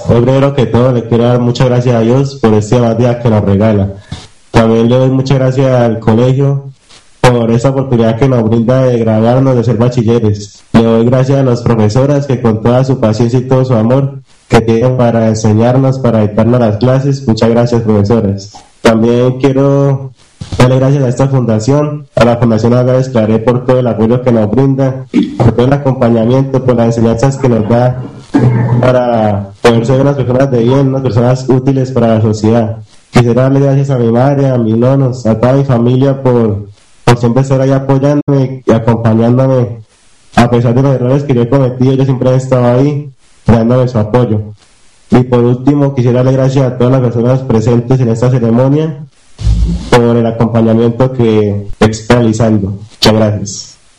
Hoy primero que todo le quiero dar muchas gracias a Dios por este día que nos regala. También le doy muchas gracias al colegio por esta oportunidad que nos brinda de graduarnos, de ser bachilleres. Le doy gracias a las profesoras que con toda su paciencia y todo su amor que tienen para enseñarnos, para dictarnos las clases. Muchas gracias, profesoras. También quiero darle gracias a esta fundación, a la Fundación Agaves Claré por todo el apoyo que nos brinda, por todo el acompañamiento, por las enseñanzas que nos da para poder ser unas personas de bien, unas personas útiles para la sociedad. Quisiera darle gracias a mi madre, a mis nonos, a toda mi familia por siempre estar ahí apoyándome y acompañándome. A pesar de los errores que yo he cometido, ellos siempre han estado ahí dándome su apoyo. Y por último, quisiera darle gracias a todas las personas presentes en esta ceremonia por el acompañamiento que estoy realizando. Muchas gracias.